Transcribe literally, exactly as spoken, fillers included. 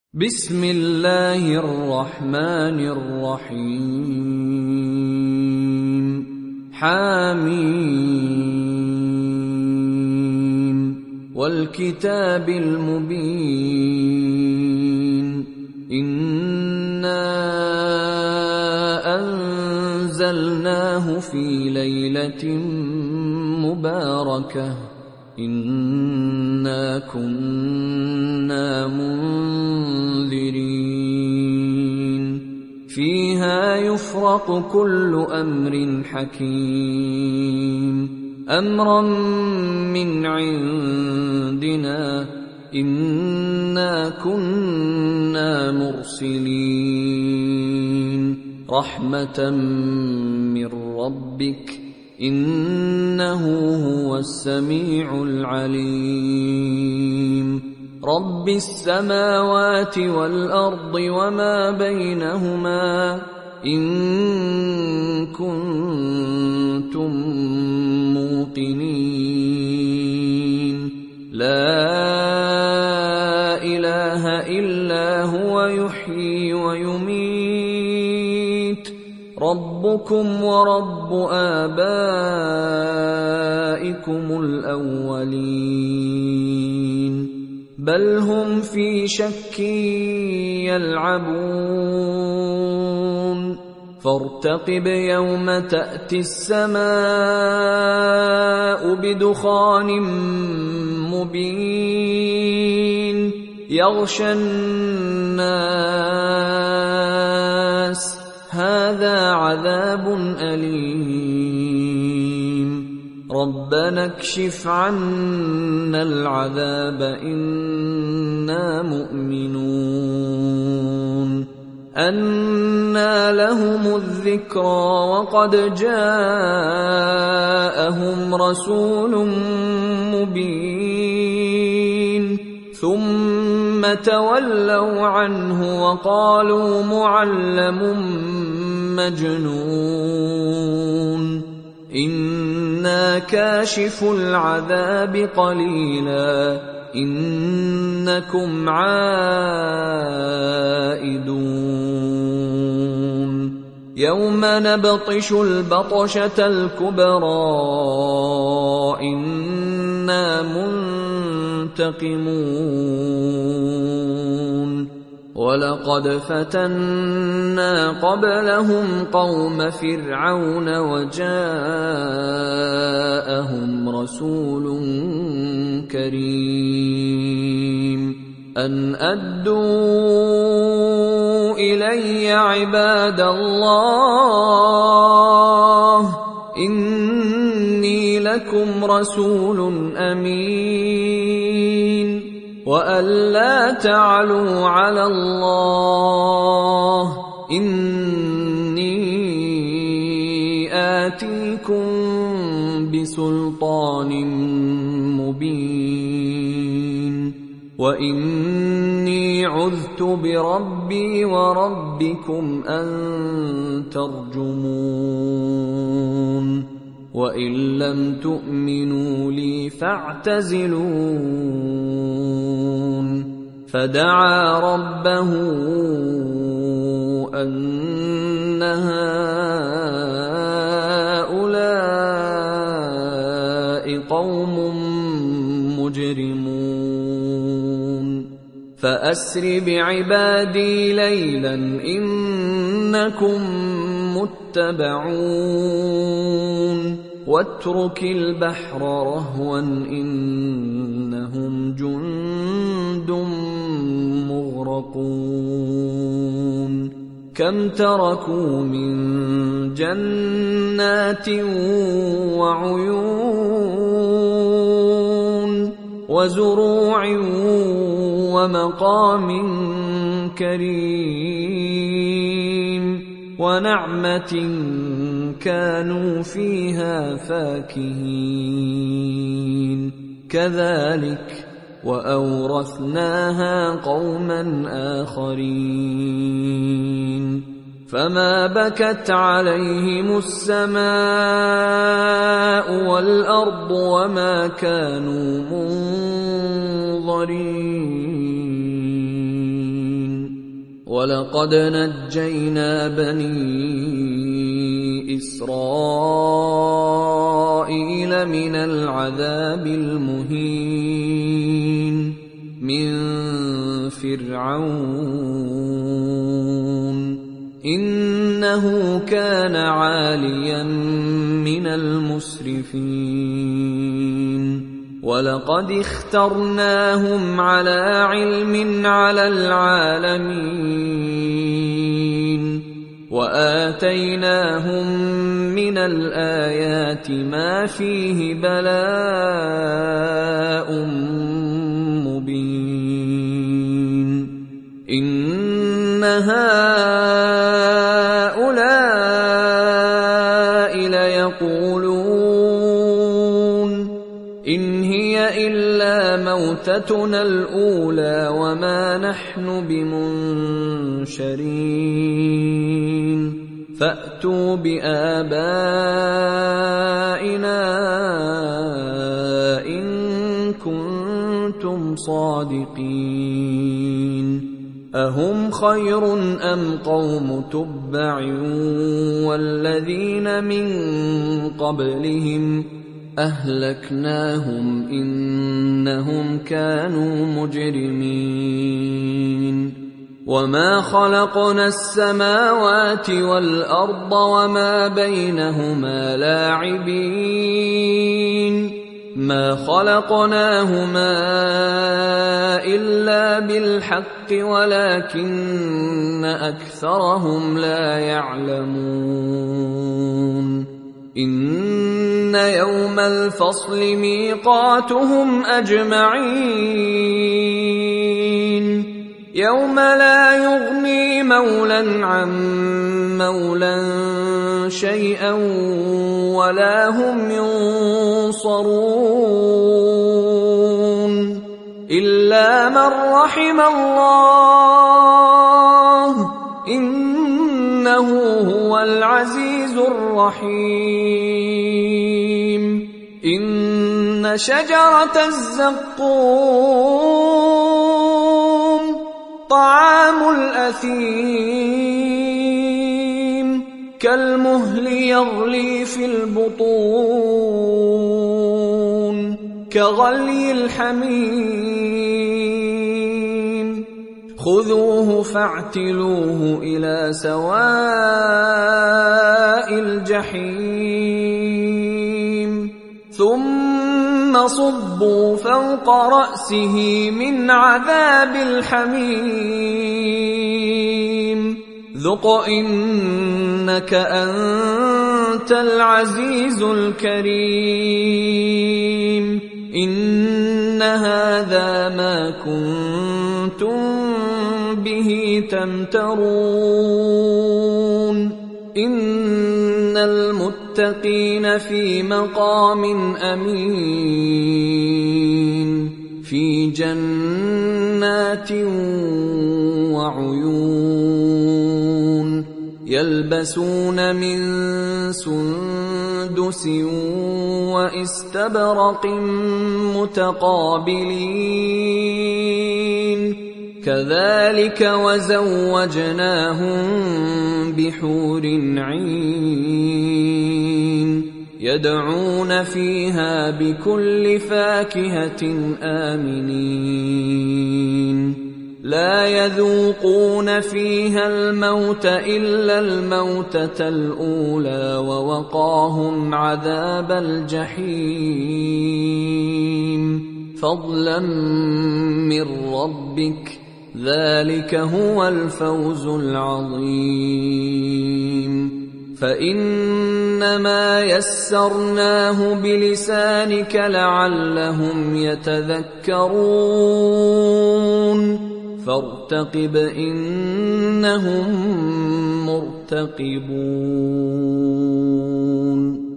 بسم الله الرحمن الرحيم حميم والكتاب المبين إنا أنزلناه في ليلة مباركة إنا كنا منذرين فيها يفرق كل أمر حكيم أمرا من عندنا إنا كنا مرسلين رحمة من ربك إنه هو السميع العليم رب السماوات والأرض وما بينهما إن كنتم موقنين لا إله إلا هو يحيي ويميت ربكم ورب آبائكم الأولين بل هم في شك يلعبون فارتقب يوم تأتي السماء بدخان مبين يغشى الناس هذا عذاب أليم ربنا اكشف عنا العذاب إنا مؤمنون أنى لهم الذكرى وقد جاءهم رسول مبين ثم تولوا عنه وقالوا معلم مجنون إنا كاشف العذاب قليلا إنكم عائدون يوم نبطش البطشة الكبرى إنا منتقمون ولقد فتنا قبلهم قوم فرعون وجاءهم رسول كريم أن أدوا إلي عباد الله إني لكم رسول أمين وأن لا تعلوا على الله إني آتيكم بسلطان مبين وإني عذت بربي وربكم أن ترجمون وإن لم تؤمنوا لي فاعتزلون فدعا ربه أن هؤلاء قوم مجرمون فأسر بعبادي ليلا إنكم متبعون واترك البحر رهوا إنهم جند مغرقون كم تركوا من جنات وعيون وزروع ومقام كريم ونعمة كانوا فيها فاكهين كذلك وأورثناها قوما آخرين فما بكت عليهم السماء والأرض وما كانوا منظرين وَلَقَدْ نَجَّيْنَا بَنِي إِسْرَائِيلَ مِنَ الْعَذَابِ الْمُهِينِ مِنْ فِرْعَوْنَ إِنَّهُ كَانَ عَالِيًا مِنَ الْمُسْرِفِينَ وَلَقَدِ اخْتَرْنَاهُمْ عَلَى عِلْمٍ عَلَى الْعَالَمِينَ وَآتَيْنَاهُمْ مِنَ الْآيَاتِ مَا فِيهِ بَلَاءٌ مُبِينٌ إِنَّ هَٰؤُلَاءِ لَيَقُولُونَ إِنْ هِيَ إِلَّا مَوْتَتُنَا الْأُولَىٰ وَمَا نَحْنُ بِمُنشَرِينَ فَأْتُوا بِآبَائِنَا إِن كُنتُمْ صَادِقِينَ أَهُمْ خَيْرٌ أَمْ قَوْمُ تُبَّعٍ وَالَّذِينَ مِن قَبْلِهِمْ أَهْلَكْنَاهُمْ إِنَّهُمْ كَانُوا مُجْرِمِينَ وَمَا خَلَقْنَا السَّمَاوَاتِ وَالْأَرْضَ وَمَا بَيْنَهُمَا لَاعِبِينَ مَا خَلَقْنَاهُمَا إِلَّا بِالْحَقِّ وَلَكِنَّ أَكْثَرَهُمْ لَا يَعْلَمُونَ إِنَّ يَوْمَ الْفَصْلِ مِيقَاتُهُمْ أَجْمَعِينَ يَوْمَ لَا يُغْنِي مَوْلًى عَن مَّوْلًى شَيْئًا وَلَا هُمْ يُنصَرُونَ إِلَّا مَن رَّحِمَ اللَّهُ إِنَّهُ هُوَ الْعَزِيزُ الرَّحِيمُ إِنَّ شَجَرَتَ الزَّقُّومِ طَعَامُ الْأَثِيمِ كَالْمُهْلِ يَغْلِي فِي الْبُطُونِ كَغَلْيِ الْحَمِيمِ خُذُوهُ فَاعْتِلُوهُ إِلَى سَوَاءِ الْجَحِيمِ ثُمَّ صُبُّوا فَوْقَ رَأْسِهِ مِنْ عَذَابِ الْحَمِيمِ ذُقْ إِنَّكَ أَنْتَ الْعَزِيزُ الْكَرِيمُ إِنَّ هَذَا مَا كُنتُمْ بِهِ تَمْتَرُونَ إِنَّ الْمُتَّقِينَ فِي مَقَامٍ أَمِينٍ فِي جَنَّاتٍ وَعُيُونٍ يَلْبَسُونَ مِن سُندُسٍ وَإِسْتَبْرَقٍ مُتَقَابِلِينَ كَذَلِكَ وَزَوَّجْنَاهُم بِحُورٍ عِينٍ يَدْعُونَ فِيهَا بِكُلِّ فَاكِهَةٍ آمِنِينَ لَا يَذُوقُونَ فِيهَا الْمَوْتَ إِلَّا الْمَوْتَةَ الْأُولَىٰ وَوَقَاهُمْ عَذَابَ الْجَحِيمِ فَضْلًا مِّن رَّبِّكَ ذَلِكَ هُوَ الْفَوْزُ الْعَظِيمُ فَإِنَّمَا يَسَّرْنَاهُ بِلِسَانِكَ لَعَلَّهُمْ يَتَذَكَّرُونَ فَارْتَقِبْ إِنَّهُم مُّرْتَقِبُونَ